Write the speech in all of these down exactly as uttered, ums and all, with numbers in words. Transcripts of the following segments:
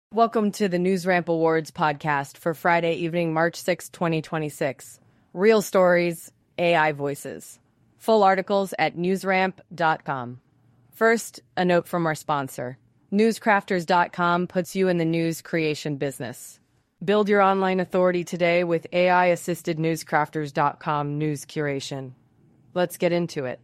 Welcome to the NewsRamp Awards podcast for Friday evening, March sixth, twenty twenty-six. Real stories, A I voices. Full articles at newsramp dot com. First, a note from our sponsor. newscrafters dot com puts you in the news creation business. Build your online authority today with A I-assisted newscrafters dot com news curation. Let's get into it.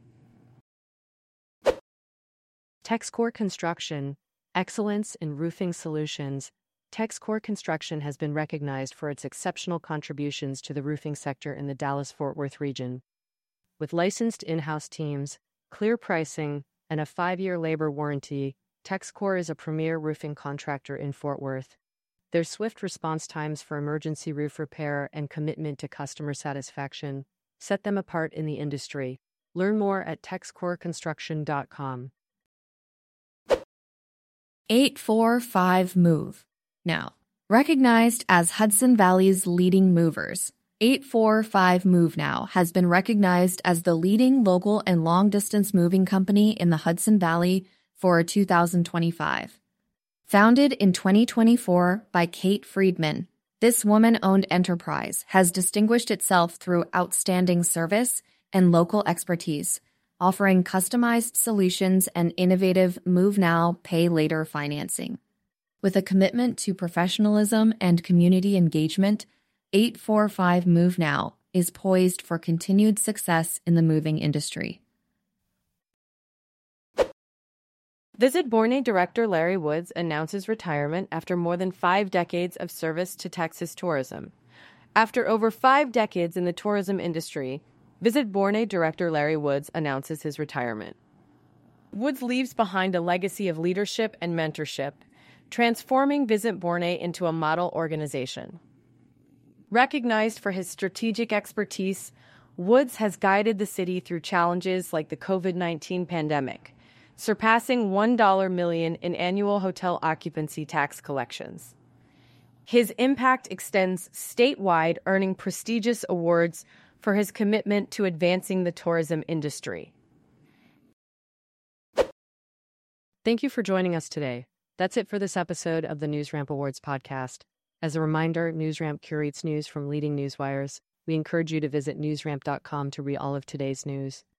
TexCore Construction. Excellence in roofing solutions. TexCore Construction has been recognized for its exceptional contributions to the roofing sector in the Dallas-Fort Worth region. With licensed in-house teams, clear pricing, and a five-year labor warranty, TexCore is a premier roofing contractor in Fort Worth. Their swift response times for emergency roof repair and commitment to customer satisfaction set them apart in the industry. Learn more at texcore construction dot com. eight four five Move. Now, recognized as Hudson Valley's leading movers, eight four five Move Now has been recognized as the leading local and long-distance moving company in the Hudson Valley for two thousand twenty-five. Founded in twenty twenty-four by Kate Friedman, this woman-owned enterprise has distinguished itself through outstanding service and local expertise, offering customized solutions and innovative Move Now, Pay Later financing. With a commitment to professionalism and community engagement, eight four five Move Now is poised for continued success in the moving industry. Visit Borne director Larry Woods announces retirement after more than five decades of service to Texas tourism. After over five decades in the tourism industry, Visit Borne director Larry Woods announces his retirement. Woods leaves behind a legacy of leadership and mentorship, transforming Visit Borne into a model organization. Recognized for his strategic expertise, Woods has guided the city through challenges like the COVID nineteen pandemic, surpassing one million dollars in annual hotel occupancy tax collections. His impact extends statewide, earning prestigious awards for his commitment to advancing the tourism industry. Thank you for joining us today. That's it for this episode of the NewsRamp Awards podcast. As a reminder, NewsRamp curates news from leading newswires. We encourage you to visit newsramp dot com to read all of today's news.